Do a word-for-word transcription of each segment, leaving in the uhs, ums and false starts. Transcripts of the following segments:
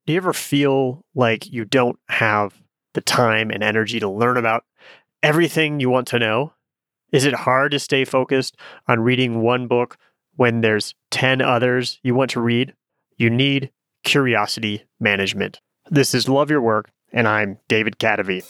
Do you ever feel like you don't have the time and energy to learn about everything you want to know? Is it hard to stay focused on reading one book when there's ten others you want to read? You need curiosity management. This is Love Your Work, and I'm David Kadavy.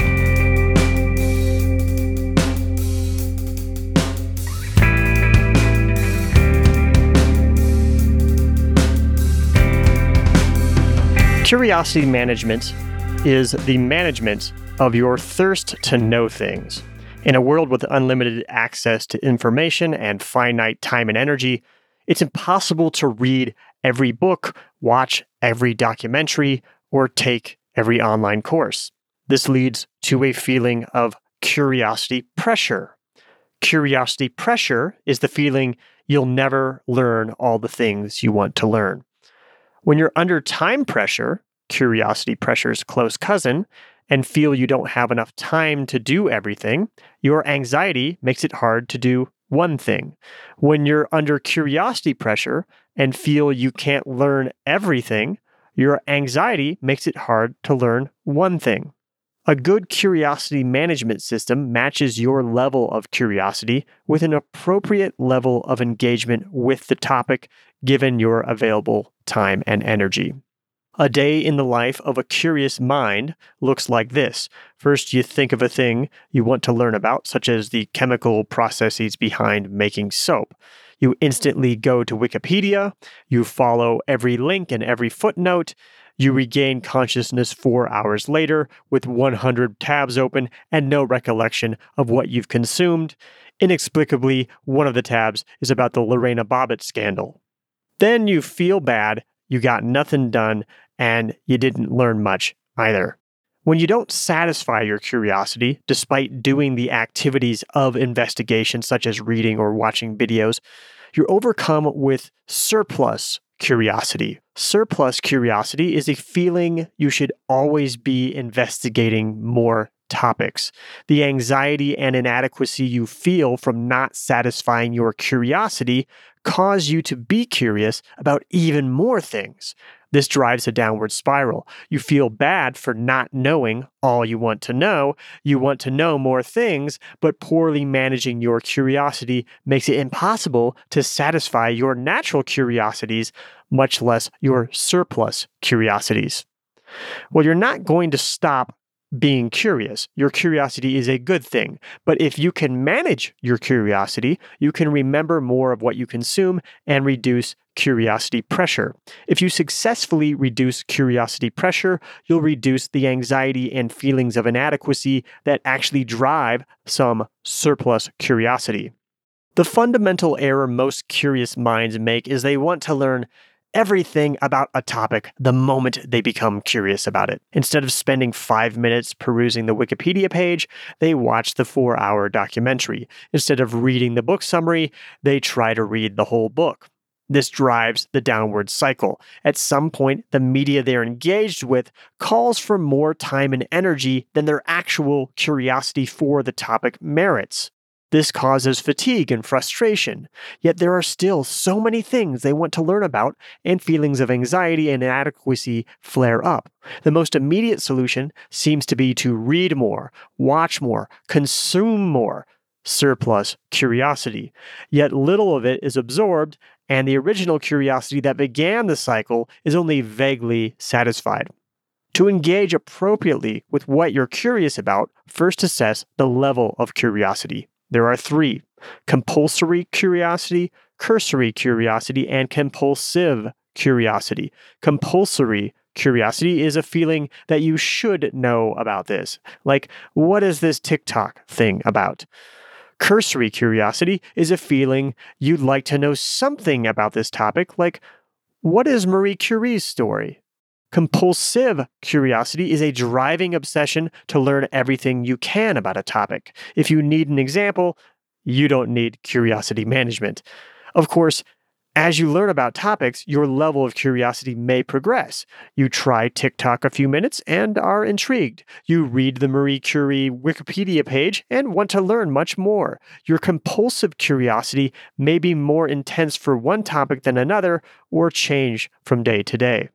Curiosity management is the management of your thirst to know things. In a world with unlimited access to information and finite time and energy, it's impossible to read every book, watch every documentary, or take every online course. This leads to a feeling of curiosity pressure. Curiosity pressure is the feeling you'll never learn all the things you want to learn. When you're under time pressure, curiosity pressure's close cousin, and feel you don't have enough time to do everything, your anxiety makes it hard to do one thing. When you're under curiosity pressure and feel you can't learn everything, your anxiety makes it hard to learn one thing. A good curiosity management system matches your level of curiosity with an appropriate level of engagement with the topic given your available time and energy. A day in the life of a curious mind looks like this. First, you think of a thing you want to learn about, such as the chemical processes behind making soap. You instantly go to Wikipedia, you follow every link and every footnote, you regain consciousness four hours later with one hundred tabs open and no recollection of what you've consumed. Inexplicably, one of the tabs is about the Lorena Bobbitt scandal. Then you feel bad, you got nothing done, and you didn't learn much either. When you don't satisfy your curiosity, despite doing the activities of investigation, such as reading or watching videos, you're overcome with surplus curiosity. Surplus curiosity is a feeling you should always be investigating more topics. The anxiety and inadequacy you feel from not satisfying your curiosity cause you to be curious about even more things. This drives a downward spiral. You feel bad for not knowing all you want to know. You want to know more things, but poorly managing your curiosity makes it impossible to satisfy your natural curiosities, much less your surplus curiosities. Well, you're not going to stop being curious. Your curiosity is a good thing. But if you can manage your curiosity, you can remember more of what you consume and reduce curiosity pressure. If you successfully reduce curiosity pressure, you'll reduce the anxiety and feelings of inadequacy that actually drive some surplus curiosity. The fundamental error most curious minds make is they want to learn everything about a topic the moment they become curious about it. Instead of spending five minutes perusing the Wikipedia page, they watch the four-hour documentary. Instead of reading the book summary, they try to read the whole book. This drives the downward cycle. At some point, the media they're engaged with calls for more time and energy than their actual curiosity for the topic merits. This causes fatigue and frustration, yet there are still so many things they want to learn about, and feelings of anxiety and inadequacy flare up. The most immediate solution seems to be to read more, watch more, consume more, surplus curiosity. Yet little of it is absorbed, and the original curiosity that began the cycle is only vaguely satisfied. To engage appropriately with what you're curious about, first assess the level of curiosity. There are three: compulsory curiosity, cursory curiosity, and compulsive curiosity. Compulsory curiosity is a feeling that you should know about this. Like, what is this TikTok thing about? Cursory curiosity is a feeling you'd like to know something about this topic, like, what is Marie Curie's story? Compulsive curiosity is a driving obsession to learn everything you can about a topic. If you need an example, you don't need curiosity management. Of course, as you learn about topics, your level of curiosity may progress. You try TikTok a few minutes and are intrigued. You read the Marie Curie Wikipedia page and want to learn much more. Your compulsive curiosity may be more intense for one topic than another, or change from day to day.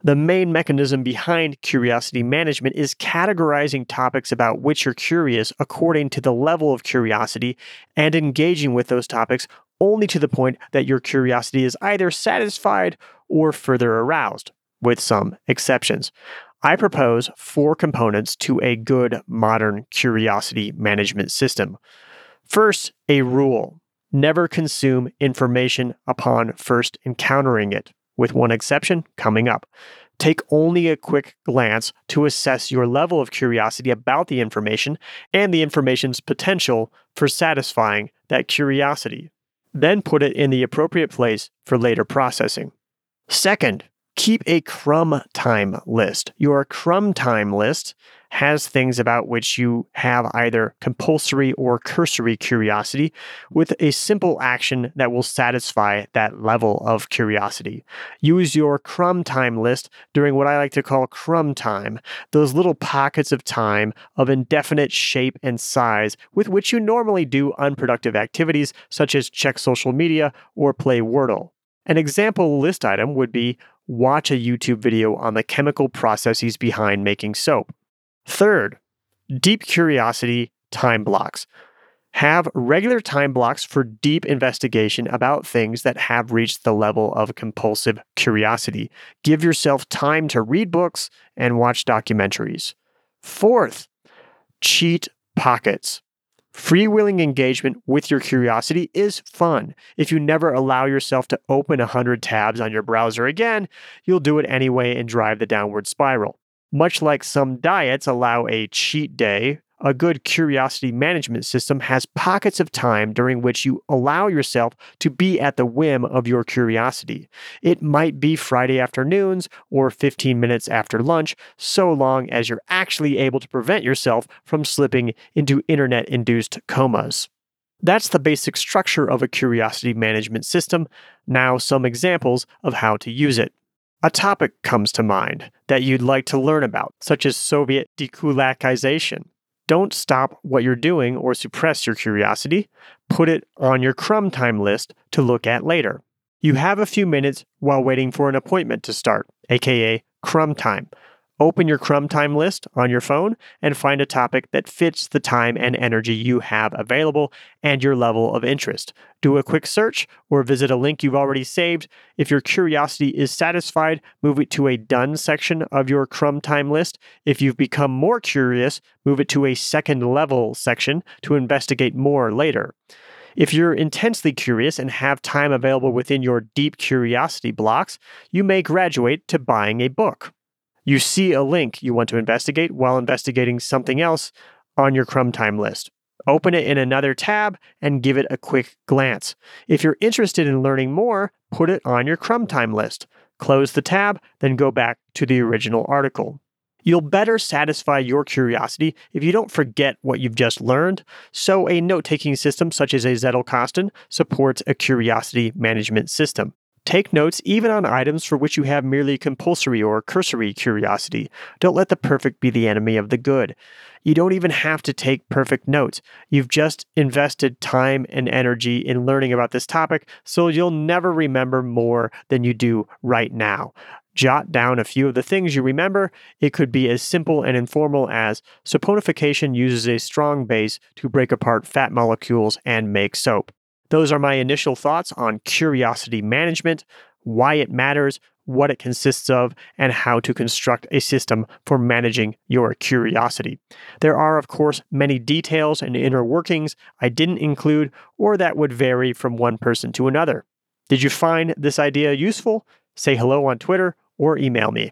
The main mechanism behind curiosity management is categorizing topics about which you're curious according to the level of curiosity and engaging with those topics only to the point that your curiosity is either satisfied or further aroused, with some exceptions. I propose four components to a good modern curiosity management system. First, a rule. Never consume information upon first encountering it, with one exception coming up. Take only a quick glance to assess your level of curiosity about the information and the information's potential for satisfying that curiosity. Then put it in the appropriate place for later processing. Second, keep a crumb time list. Your crumb time list has things about which you have either compulsory or cursory curiosity with a simple action that will satisfy that level of curiosity. Use your crumb time list during what I like to call crumb time, those little pockets of time of indefinite shape and size with which you normally do unproductive activities such as check social media or play Wordle. An example list item would be watch a YouTube video on the chemical processes behind making soap. Third, deep curiosity time blocks. Have regular time blocks for deep investigation about things that have reached the level of compulsive curiosity. Give yourself time to read books and watch documentaries. Fourth, cheat pockets. Freewheeling engagement with your curiosity is fun. If you never allow yourself to open one hundred tabs on your browser again, you'll do it anyway and drive the downward spiral. Much like some diets allow a cheat day, a good curiosity management system has pockets of time during which you allow yourself to be at the whim of your curiosity. It might be Friday afternoons or fifteen minutes after lunch, so long as you're actually able to prevent yourself from slipping into internet-induced comas. That's the basic structure of a curiosity management system. Now, some examples of how to use it. A topic comes to mind that you'd like to learn about, such as Soviet dekulakization. Don't stop what you're doing or suppress your curiosity. Put it on your crumb time list to look at later. You have a few minutes while waiting for an appointment to start, aka crumb time. Open your crumb time list on your phone and find a topic that fits the time and energy you have available and your level of interest. Do a quick search or visit a link you've already saved. If your curiosity is satisfied, move it to a done section of your crumb time list. If you've become more curious, move it to a second level section to investigate more later. If you're intensely curious and have time available within your deep curiosity blocks, you may graduate to buying a book. You see a link you want to investigate while investigating something else on your crumb time list. Open it in another tab and give it a quick glance. If you're interested in learning more, put it on your crumb time list. Close the tab, then go back to the original article. You'll better satisfy your curiosity if you don't forget what you've just learned, so a note-taking system such as a Zettelkasten supports a curiosity management system. Take notes even on items for which you have merely compulsory or cursory curiosity. Don't let the perfect be the enemy of the good. You don't even have to take perfect notes. You've just invested time and energy in learning about this topic, so you'll never remember more than you do right now. Jot down a few of the things you remember. It could be as simple and informal as saponification uses a strong base to break apart fat molecules and make soap. Those are my initial thoughts on curiosity management, why it matters, what it consists of, and how to construct a system for managing your curiosity. There are, of course, many details and inner workings I didn't include or that would vary from one person to another. Did you find this idea useful? Say hello on Twitter or email me.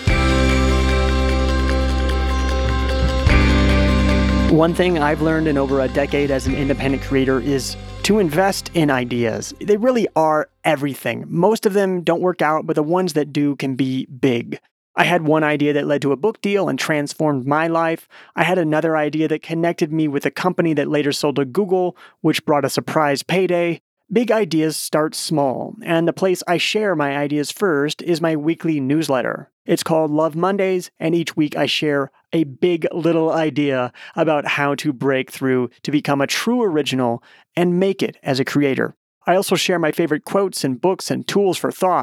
One thing I've learned in over a decade as an independent creator is to invest in ideas. They really are everything. Most of them don't work out, but the ones that do can be big. I had one idea that led to a book deal and transformed my life. I had another idea that connected me with a company that later sold to Google, which brought a surprise payday. Big ideas start small, and the place I share my ideas first is my weekly newsletter. It's called Love Mondays, and each week I share a big little idea about how to break through to become a true original and make it as a creator. I also share my favorite quotes and books and tools for thought.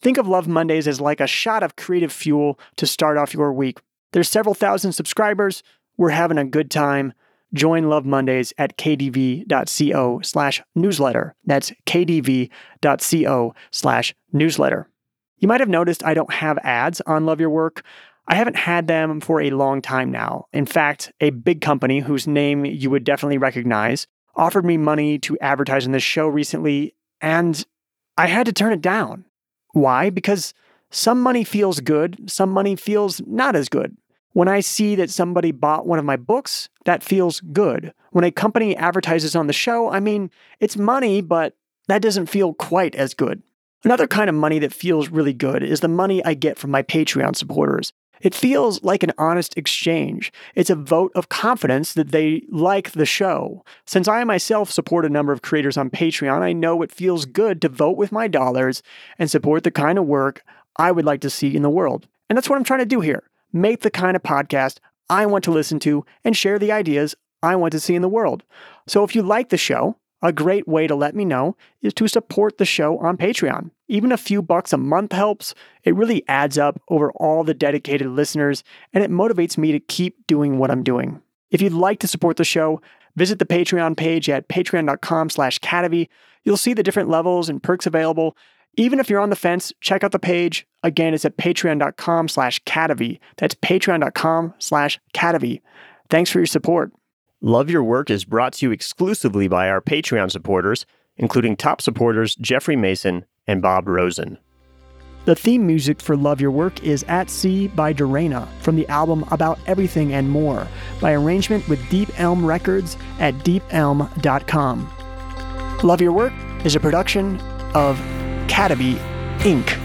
Think of Love Mondays as like a shot of creative fuel to start off your week. There's several thousand subscribers. We're having a good time. Join Love Mondays at kdv.co slash newsletter. That's kdv.co slash newsletter. You might have noticed I don't have ads on Love Your Work. I haven't had them for a long time now. In fact, a big company whose name you would definitely recognize offered me money to advertise on this show recently, and I had to turn it down. Why? Because some money feels good, some money feels not as good. When I see that somebody bought one of my books, that feels good. When a company advertises on the show, I mean, it's money, but that doesn't feel quite as good. Another kind of money that feels really good is the money I get from my Patreon supporters. It feels like an honest exchange. It's a vote of confidence that they like the show. Since I myself support a number of creators on Patreon, I know it feels good to vote with my dollars and support the kind of work I would like to see in the world. And that's what I'm trying to do here. Make the kind of podcast I want to listen to and share the ideas I want to see in the world. So if you like the show, a great way to let me know is to support the show on Patreon. Even a few bucks a month helps. It really adds up over all the dedicated listeners, and it motivates me to keep doing what I'm doing. If you'd like to support the show, visit the Patreon page at patreon.com slash Kadavy. You'll see the different levels and perks available. Even if you're on the fence, check out the page. Again, it's at patreon.com slash Kadavy. That's patreon.com slash Kadavy. Thanks for your support. Love Your Work is brought to you exclusively by our Patreon supporters, including top supporters Jeffrey Mason and Bob Rosen. The theme music for Love Your Work is At Sea by Dorena from the album About Everything and More by arrangement with Deep Elm Records at deep elm dot com. Love Your Work is a production of Kadavy, Incorporated